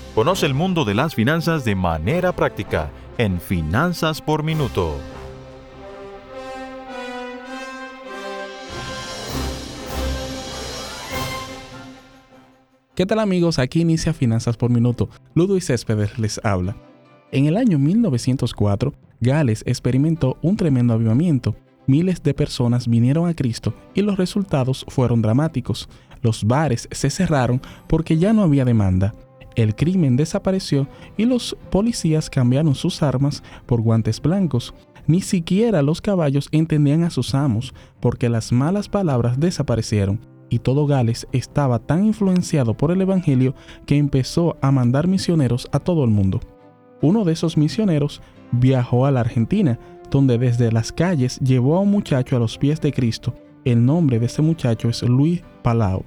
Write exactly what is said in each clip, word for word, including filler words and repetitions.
Conoce el mundo de las finanzas de manera práctica en Finanzas por Minuto. ¿Qué tal, amigos? Aquí inicia Finanzas por Minuto. Ludwig Céspedes les habla. En el año mil novecientos cuatro, Gales experimentó un tremendo avivamiento. Miles de personas vinieron a Cristo y los resultados fueron dramáticos. Los bares se cerraron porque ya no había demanda. El crimen desapareció y los policías cambiaron sus armas por guantes blancos. Ni siquiera los caballos entendían a sus amos porque las malas palabras desaparecieron. Y todo Gales estaba tan influenciado por el Evangelio que empezó a mandar misioneros a todo el mundo. Uno de esos misioneros viajó a la Argentina, donde desde las calles llevó a un muchacho a los pies de Cristo. El nombre de ese muchacho es Luis Palau.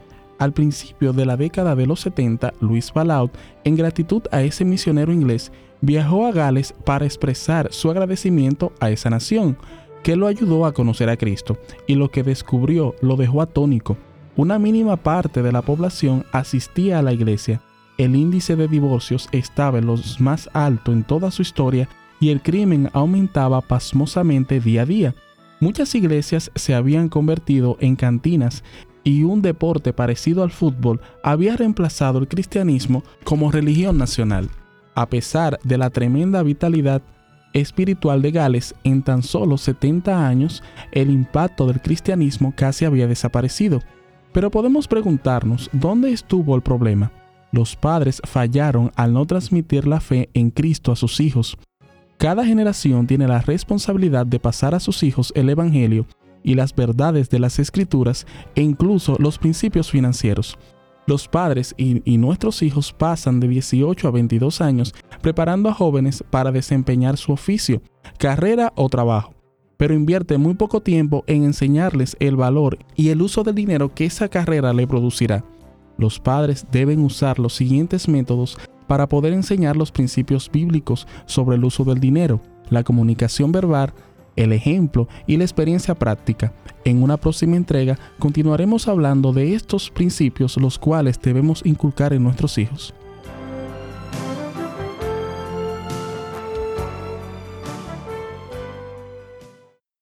Al principio de la década de los setenta, Luis Palau, en gratitud a ese misionero inglés, viajó a Gales para expresar su agradecimiento a esa nación, que lo ayudó a conocer a Cristo, y lo que descubrió lo dejó atónico. Una mínima parte de la población asistía a la iglesia. El índice de divorcios estaba en los más alto en toda su historia y el crimen aumentaba pasmosamente día a día. Muchas iglesias se habían convertido en cantinas y un deporte parecido al fútbol había reemplazado el cristianismo como religión nacional. A pesar de la tremenda vitalidad espiritual de Gales, en tan solo setenta años, el impacto del cristianismo casi había desaparecido. Pero podemos preguntarnos, ¿dónde estuvo el problema? Los padres fallaron al no transmitir la fe en Cristo a sus hijos. Cada generación tiene la responsabilidad de pasar a sus hijos el Evangelio y las verdades de las Escrituras e incluso los principios financieros. Los padres y, y nuestros hijos pasan de dieciocho a veintidós años preparando a jóvenes para desempeñar su oficio, carrera o trabajo, pero invierte muy poco tiempo en enseñarles el valor y el uso del dinero que esa carrera le producirá. Los padres deben usar los siguientes métodos para poder enseñar los principios bíblicos sobre el uso del dinero, la comunicación verbal, el ejemplo y la experiencia práctica. En una próxima entrega continuaremos hablando de estos principios los cuales debemos inculcar en nuestros hijos.